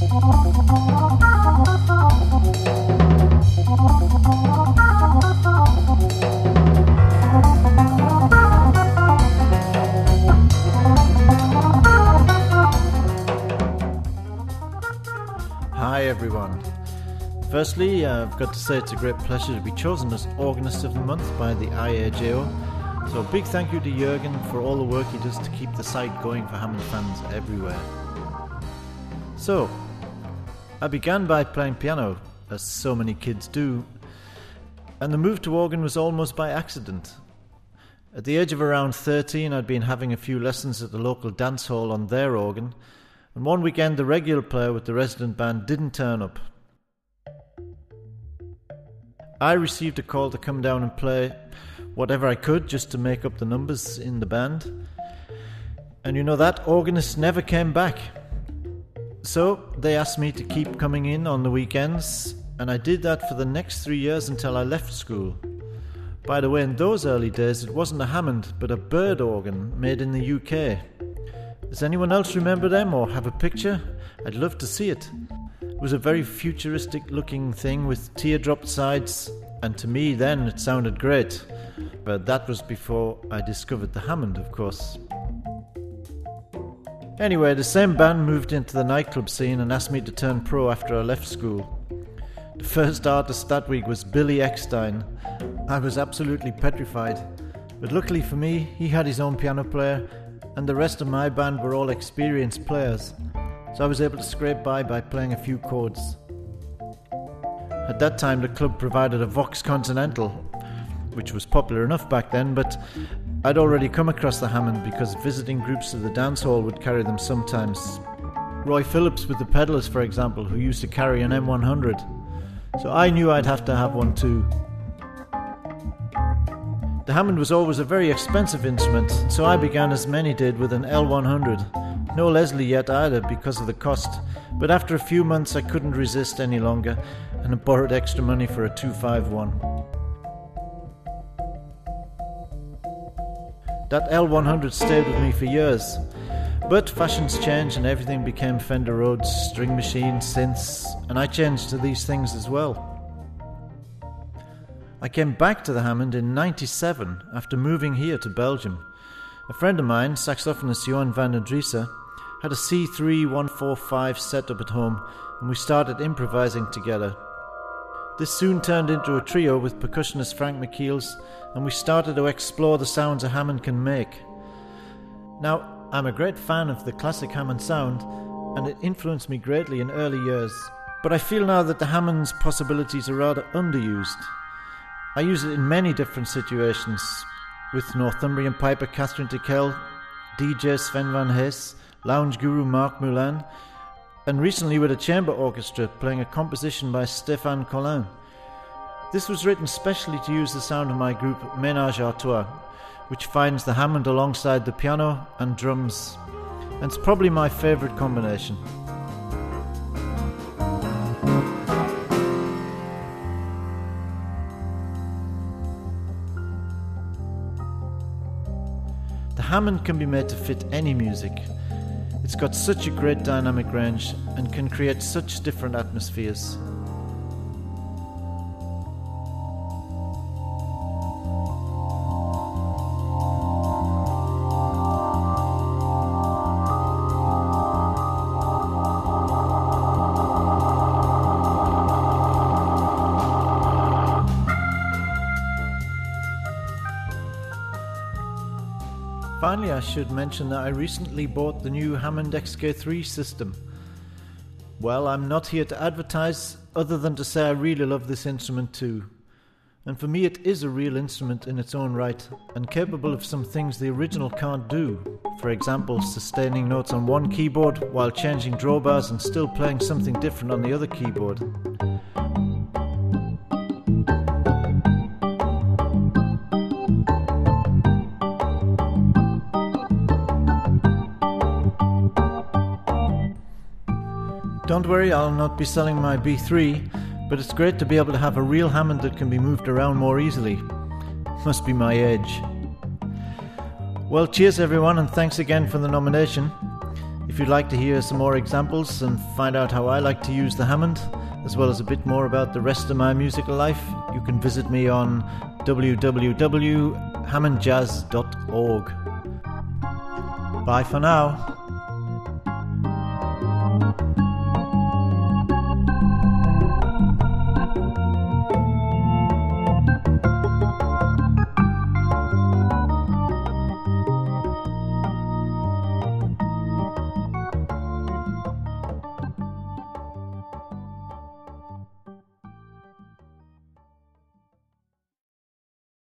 Hi everyone. Firstly, I've got to say it's a great pleasure to be chosen as Organist of the Month by the IAJO. So a big thank you to Jürgen for all the work he does to keep the site going for Hammond fans everywhere. So, I began by playing piano, as so many kids do, and the move to organ was almost by accident. At the age of around 13, I'd been having a few lessons at the local dance hall on their organ, and one weekend the regular player with the resident band didn't turn up. I received a call to come down and play whatever I could just to make up the numbers in the band. And you know, that organist never came back. So they asked me to keep coming in on the weekends, and I did that for the next 3 years until I left school. By the way, in those early days it wasn't a Hammond but a Bird organ made in the UK. Does anyone else remember them or have a picture? I'd love to see it. It was a very futuristic looking thing with teardrop sides, and to me then it sounded great. But that was before I discovered the Hammond, of course. Anyway, the same band moved into the nightclub scene and asked me to turn pro after I left school. The first artist that week was Billy Eckstein. I was absolutely petrified. But luckily for me, he had his own piano player, and the rest of my band were all experienced players. So I was able to scrape by playing a few chords. At that time the club provided a Vox Continental, which was popular enough back then, but I'd already come across the Hammond because visiting groups of the dance hall would carry them sometimes. Roy Phillips with the Pedalers, for example, who used to carry an M100. So I knew I'd have to have one too. The Hammond was always a very expensive instrument, so I began, as many did, with an L100. No Leslie yet either because of the cost, but after a few months I couldn't resist any longer and I borrowed extra money for a 251. That L100 stayed with me for years, but fashions changed and everything became Fender Rhodes, string machines, synths, and I changed to these things as well. I came back to the Hammond in '97 after moving here to Belgium. A friend of mine, saxophonist Johan van der Driessen, had a C3145 set up at home, and we started improvising together. This soon turned into a trio with percussionist Frank McKeels, and we started to explore the sounds a Hammond can make. Now, I'm a great fan of the classic Hammond sound, and it influenced me greatly in early years, but I feel now that the Hammond's possibilities are rather underused. I use it in many different situations, with Northumbrian piper Catherine Tickell, DJ Sven Van Hees, lounge guru Marc Moulin, and recently with a chamber orchestra playing a composition by Stéphane Collin. This was written specially to use the sound of my group Ménage à Trois, which finds the Hammond alongside the piano and drums, and it's probably my favourite combination. The Hammond can be made to fit any music. It's got such a great dynamic range and can create such different atmospheres. Finally, I should mention that I recently bought the new Hammond XK3 system. Well, I'm not here to advertise, other than to say I really love this instrument too. And for me it is a real instrument in its own right, and capable of some things the original can't do. For example, sustaining notes on one keyboard while changing drawbars and still playing something different on the other keyboard. Don't worry, I'll not be selling my B3, but it's great to be able to have a real Hammond that can be moved around more easily. Must be my age. Well, cheers everyone, and thanks again for the nomination. If If you'd like to hear some more examples and find out how I like to use the Hammond, as well as a bit more about the rest of my musical life, you can visit me on www.hammondjazz.org. Bye for now.